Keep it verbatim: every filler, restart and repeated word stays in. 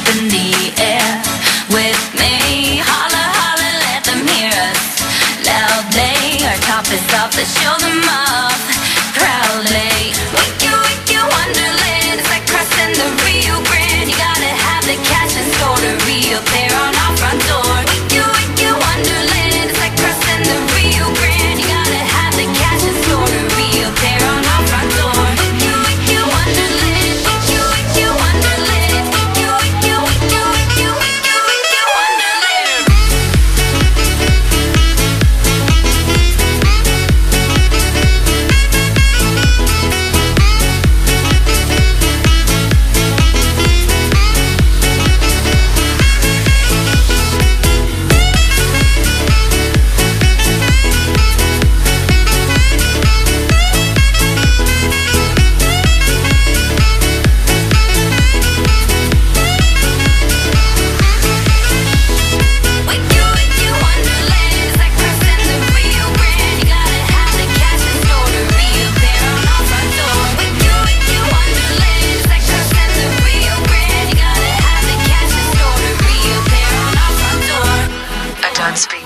in the air with me. Holla, holla, let them hear us loudly. Our top is off, let's show them off proudly. Wake you, wake you, wonderland. It's like crossing the Rio Grande. You gotta have the cash in store to reappear on our front door. Wake you, wake you, wonderland. It's like crossing the Rio Grande. You gotta have the cash in store to reappear on our front door. Wake you, wake you, wonderland. Wake you, wake you, wonderland. Wake you, wake you, wake you, wake you, wake you, wake you, wonderland. Dance Beat.